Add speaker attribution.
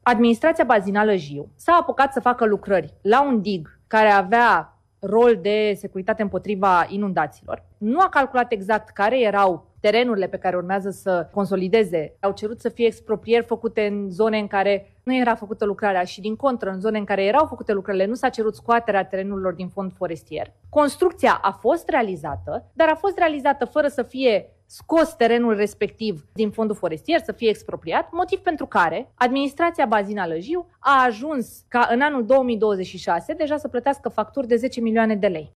Speaker 1: Administrația Bazinală Jiu s-a apucat să facă lucrări la un dig care avea rol de securitate împotriva inundațiilor. Nu a calculat exact care erau terenurile pe care urmează să consolideze. Au cerut să fie exproprieri făcute în zone în care nu era făcută lucrarea și, din contră, în zone în care erau făcute lucrările, nu s-a cerut scoaterea terenurilor din fond forestier. Construcția a fost realizată, dar a fost realizată fără să fie scos terenul respectiv din fondul forestier, să fie expropriat, motiv pentru care Administrația Bazinală Jiu a ajuns ca în anul 2026 deja să plătească facturi de 10 milioane de lei.